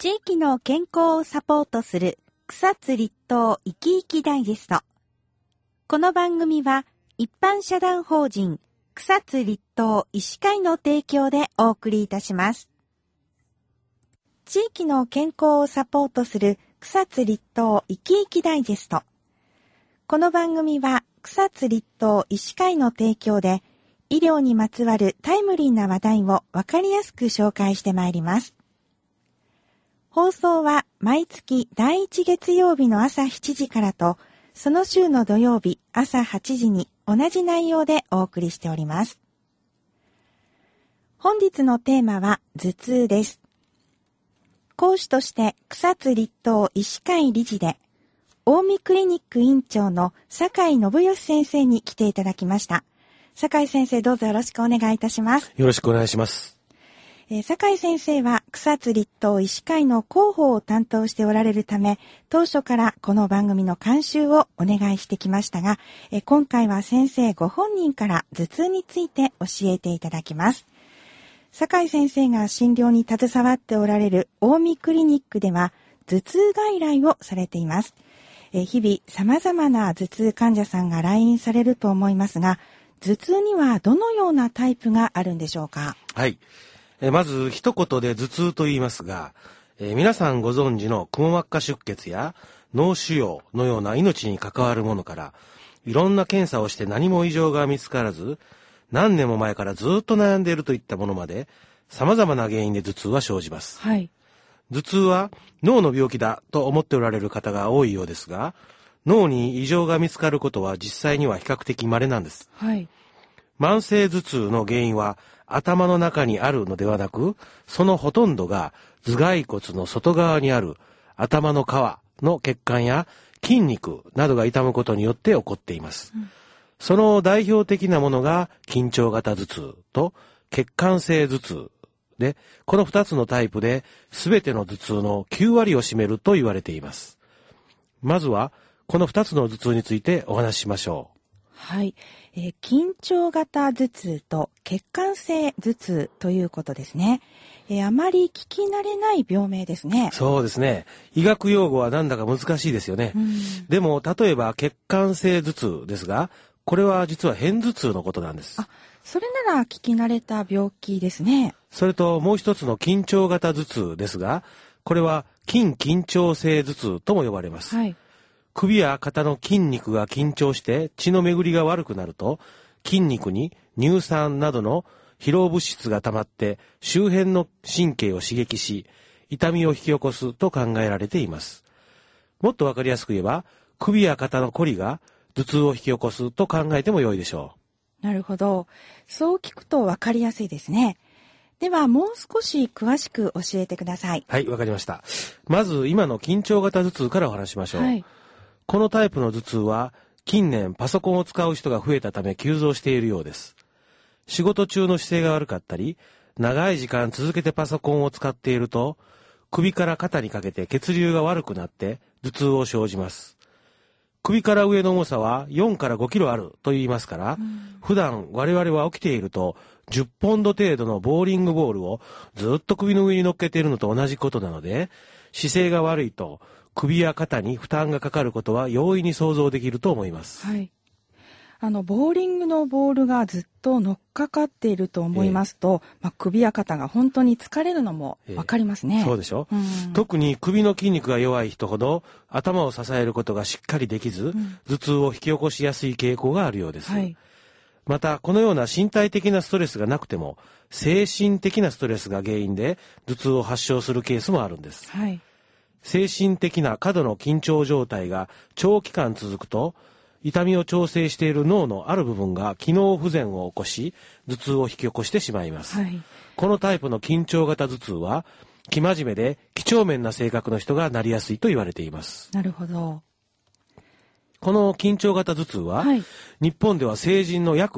地域の健康をサポートする草津立東いきいきダイジェスト。この番組は一般社団法人草津立東医師会の提供でお送りいたします。地域の健康をサポートする草津立東いきいきダイジェスト。この番組は草津立東医師会の提供で医療にまつわるタイムリーな話題をわかりやすく紹介してまいります。放送は毎月第1月曜日の朝7時からと、その週の土曜日朝8時に同じ内容でお送りしております。本日のテーマは頭痛です。講師として草津立東医師会理事で、近江クリニック院長の酒井信義先生に来ていただきました。酒井先生、どうぞよろしくお願いいたします。 よろしくお願いします。 酒井先生は草津立東医師会の広報を担当しておられるため、当初からこの番組の監修をお願いしてきましたが、今回は先生ご本人から頭痛について教えていただきます。酒井先生が診療に携わっておられる近江クリニックでは頭痛外来をされています。日々様々な頭痛患者さんが来院されると思いますが、頭痛にはどのようなタイプがあるんでしょうか？ はい。まず一言で頭痛と言いますが、皆さんご存知のくも膜下出血や脳腫瘍のような命に関わるものから、いろんな検査をして何も異常が見つからず、何年も前からずっと悩んでいるといったものまで、様々な原因で頭痛は生じます。 はい。 頭痛は脳の病気だと思っておられる方が多いようですが、脳に異常が見つかることは実際には比較的稀なんです。 はい。 慢性頭痛の原因は頭の中にあるのではなく、そのほとんどが頭蓋骨の外側にある頭の皮の血管や筋肉などが痛むことによって起こっています。その代表的なものが緊張型頭痛と血管性頭痛で、この2つのタイプで全ての頭痛の9割を占めると言われています。まずはこの2つの頭痛についてお話ししましょう。 はい。緊張型頭痛と血管性頭痛ということですね。あまり聞き慣れない病名ですね。 そうですね。医学用語はなんだか難しいですよね。でも例えば血管性頭痛ですが、これは実は片頭痛のことなんです。 それなら聞き慣れた病気ですね。 それともう一つの緊張型頭痛ですが、これは筋緊張性頭痛とも呼ばれます。 はい。 首や肩の筋肉が緊張して血の巡りが悪くなると、筋肉に乳酸などの疲労物質が溜まって周辺の神経を刺激し、痛みを引き起こすと考えられています。もっとわかりやすく言えば、首や肩のこりが頭痛を引き起こすと考えても良いでしょう。なるほど。そう聞くとわかりやすいですね。ではもう少し詳しく教えてください。 はい、わかりました。まず今の緊張型頭痛からお話しましょう。はい。このタイプの頭痛は近年パソコンを使う人が増えたため急増しているようです。仕事中の姿勢が悪かったり、長い時間続けてパソコンを使っていると、首から肩にかけて血流が悪くなって頭痛を生じます。首から上の重さは4から5キロあると言いますから、普段我々は起きていると10ポンド程度のボーリングボールをずっと首の上に乗っけているのと同じことなので、姿勢が悪いと首や肩に負担がかかることは容易に想像できると思います。 はい。ボーリングのボールがずっと乗っかかっていると思いますと、首や肩が本当に疲れるのもわかりますね。 そうでしょ、特に首の筋肉が弱い人ほど頭を支えることがしっかりできず、頭痛を引き起こしやすい傾向があるようです。はい。またこのような身体的なストレスがなくても精神的なストレスが原因で頭痛を発症するケースもあるんです。はい。精神的な過度の緊張状態が長期間続くと、痛みを調整している脳のある部分が機能不全を起こし、頭痛を引き起こしてしまいます。はい。このタイプの緊張型頭痛は、生真面目で几帳面な性格の人がなりやすいと言われています。 なるほど。 この緊張型頭痛は、日本では成人の約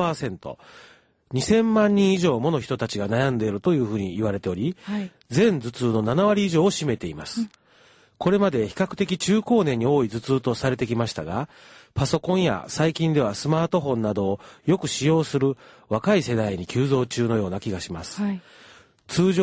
20%、2000万人以上もの人たちが悩んでいるというふうに言われており、全頭痛の7割以上を占めています。これまで比較的中高年に多い頭痛とされてきましたが、パソコンや最近ではスマートフォンなどをよく使用する若い世代に急増中のような気がします。通常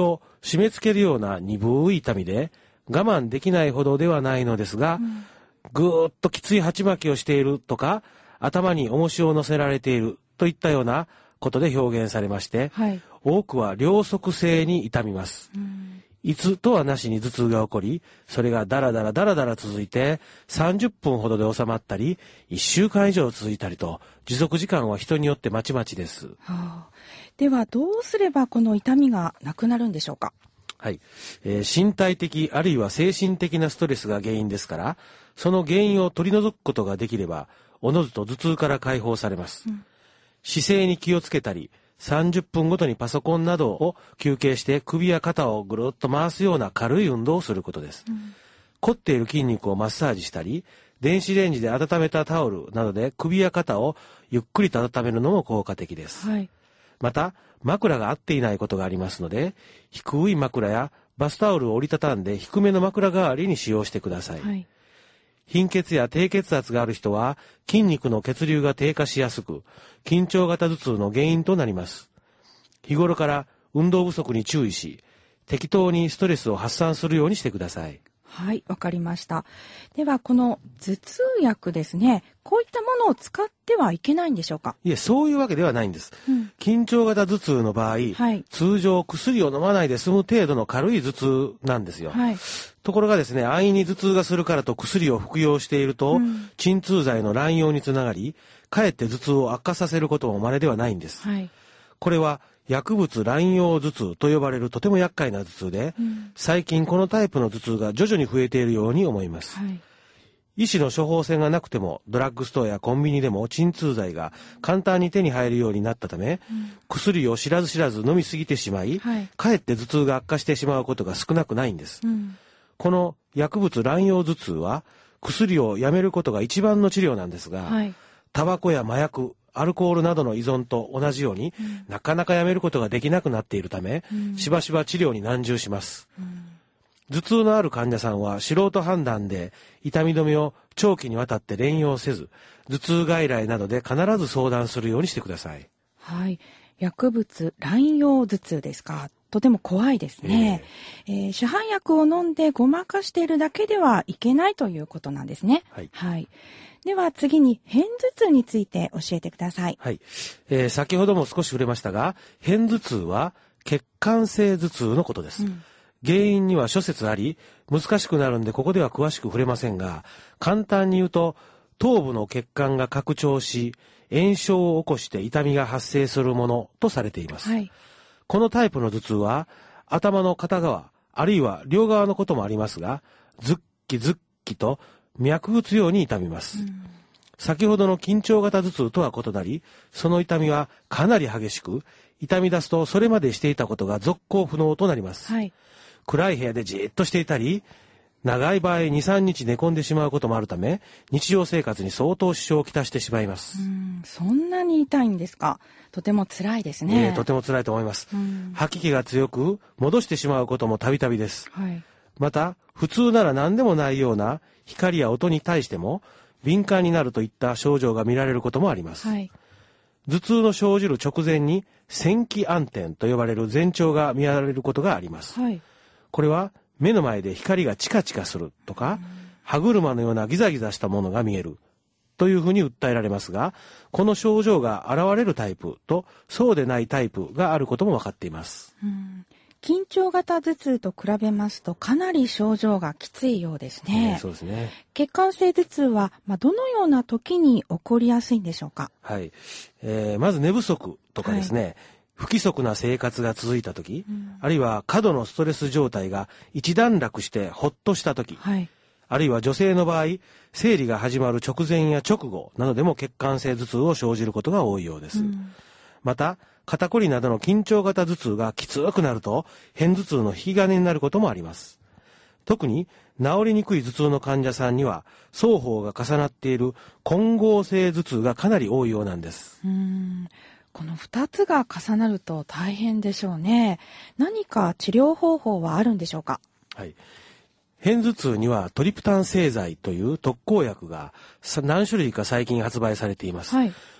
締め付けるような鈍い痛みで、我慢できないほどではないのですが、ぐーっときつい鉢巻きをしているとか、頭に重しを乗せられているといったようなことで表現されまして、多くは両側性に痛みます。いつとはなしに頭痛が起こり、それがだらだら続いて30分ほどで収まったり、1週間以上続いたりと、持続時間は人によってまちまちです。 ではどうすればこの痛みがなくなるんでしょうか？ はい、身体的あるいは精神的なストレスが原因ですから、その原因を取り除くことができれば、おのずと頭痛から解放されます。姿勢に気をつけたり、30分ごとにパソコンなどを休憩して首や肩をぐるっと回すような軽い運動をすることです。凝っている筋肉をマッサージしたり、電子レンジで温めたタオルなどで首や肩をゆっくりと温めるのも効果的です。また、枕が合っていないことがありますので、低い枕やバスタオルを折りたたんで低めの枕代わりに使用してください。貧血や低血圧がある人は筋肉の血流が低下しやすく、緊張型頭痛の原因となります。日頃から運動不足に注意し、適当にストレスを発散するようにしてください。 はい、わかりました。ではこの頭痛薬ですね、こういったものを使ってはいけないんでしょうか？ いえ、そういうわけではないんです。緊張型頭痛の場合、通常薬を飲まないで済む程度の軽い頭痛なんですよ。ところがですね、安易に頭痛がするからと薬を服用していると、鎮痛剤の乱用につながり、かえって頭痛を悪化させることも稀ではないんです。これは薬物乱用頭痛と呼ばれるとても厄介な頭痛で、最近このタイプの頭痛が徐々に増えているように思います。医師の処方箋がなくてもドラッグストアやコンビニでも鎮痛剤が簡単に手に入るようになったため、薬を知らず知らず飲みすぎてしまい、かえって頭痛が悪化してしまうことが少なくないんです。この薬物乱用頭痛は薬をやめることが一番の治療なんですが、タバコや麻薬、アルコールなどの依存と同じように、なかなかやめることができなくなっているため、しばしば治療に難渋します。頭痛のある患者さんは素人判断で痛み止めを長期にわたって連用せず、頭痛外来などで必ず相談するようにしてください。 薬物乱用頭痛ですか。とても怖いですね。市販薬を飲んでごまかしているだけではいけないということなんですね。では次に片頭痛について教えてください。 先ほども少し触れましたが、片頭痛は血管性頭痛のことです。原因には諸説あり、難しくなるんでここでは詳しく触れませんが、簡単に言うと、頭部の血管が拡張し、炎症を起こして痛みが発生するものとされています。このタイプの頭痛は、頭の片側、あるいは両側のこともありますが、ズッキズッキと脈打つように痛みます。先ほどの緊張型頭痛とは異なり、その痛みはかなり激しく、痛み出すとそれまでしていたことが続行不能となります。暗い部屋でじーっとしていたり、長い場合 2,3 日寝込んでしまうこともあるため、日常生活に相当支障をきたしてしまいます。 そんなに痛いんですか。とても辛いですね。 とても辛いと思います。吐き気が強く、戻してしまうこともたびたびです。また、普通なら何でもないような光や音に対しても、敏感になるといった症状が見られることもあります。頭痛の生じる直前に、線気暗転と呼ばれる前兆が見られることがあります。これは、目の前で光がチカチカするとか、歯車のようなギザギザしたものが見えるというふうに訴えられますが、この症状が現れるタイプとそうでないタイプがあることも分かっています。 緊張型頭痛と比べますとかなり症状がきついようですね。 そうですね。 血管性頭痛は、どのような時に起こりやすいんでしょうか？ まず寝不足とかですね、不規則な生活が続いた時、あるいは過度のストレス状態が一段落してほっとした時、あるいは女性の場合、生理が始まる直前や直後などでも血管性頭痛を生じることが多いようです。また、肩こりなどの緊張型頭痛がきつくなると、片頭痛の引き金になることもあります。特に治りにくい頭痛の患者さんには、双方が重なっている混合性頭痛がかなり多いようなんです。 この2つが重なると大変でしょうね。何か治療方法はあるんでしょうか？ 片頭痛にはトリプタン製剤という特効薬が何種類か最近発売されています。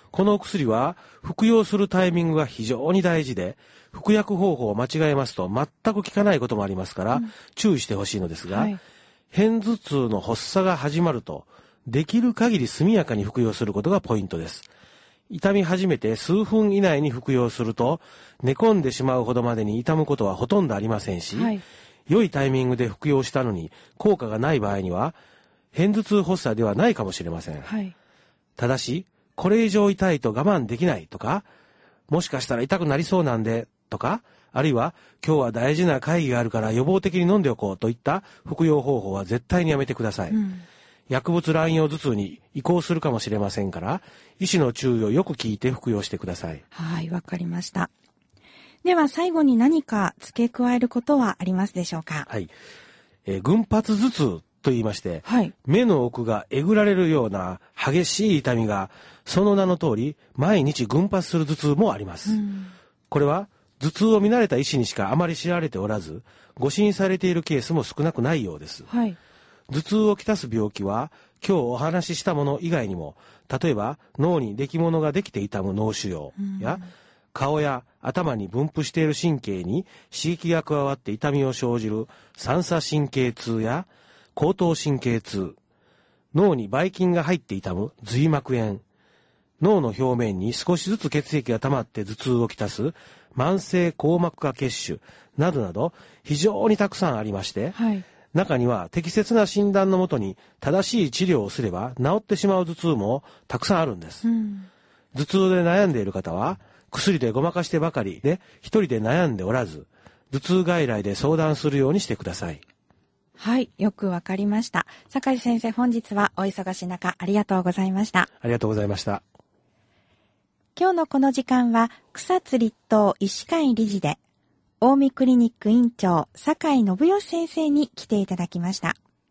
このお薬は服用するタイミングが非常に大事で、服薬方法を間違えますと全く効かないこともありますから、注意してほしいのですが、片頭痛の発作が始まると、できる限り速やかに服用することがポイントです。痛み始めて数分以内に服用すると、寝込んでしまうほどまでに痛むことはほとんどありませんし、良いタイミングで服用したのに効果がない場合には、片頭痛発作ではないかもしれません。ただし、これ以上痛いと我慢できないとか、もしかしたら痛くなりそうなんでとか、あるいは今日は大事な会議があるから予防的に飲んでおこうといった服用方法は絶対にやめてください。薬物乱用頭痛に移行するかもしれませんから、医師の注意をよく聞いて服用してください。 はい、わかりました。では最後に何か付け加えることはありますでしょうか？ はい。群発頭痛と言いまして、目の奥がえぐられるような激しい痛みが、その名の通り毎日群発する頭痛もあります。これは頭痛を見慣れた医師にしかあまり知られておらず、誤診されているケースも少なくないようです。頭痛をきたす病気は、今日お話ししたもの以外にも、例えば脳に出来物ができて痛む脳腫瘍や、顔や頭に分布している神経に刺激が加わって痛みを生じる三叉神経痛や後頭神経痛、脳にばい菌が入って痛む髄膜炎、脳の表面に少しずつ血液が溜まって頭痛をきたす慢性硬膜下血腫などなど、非常にたくさんありまして、中には適切な診断のもとに正しい治療をすれば治ってしまう頭痛もたくさんあるんです。頭痛で悩んでいる方は、薬でごまかしてばかりで一人で悩んでおらず、頭痛外来で相談するようにしてください。 はい、よくわかりました。坂井先生、本日はお忙しい中ありがとうございました。 ありがとうございました。 今日のこの時間は、草津立東医師会理事で近江クリニック院長坂井信義先生に来ていただきました。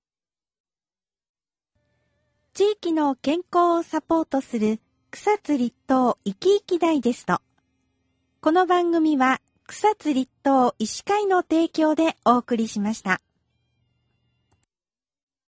地域の健康をサポートする草津立東いきいきダイジェスト。この番組は草津立東医師会の提供でお送りしました。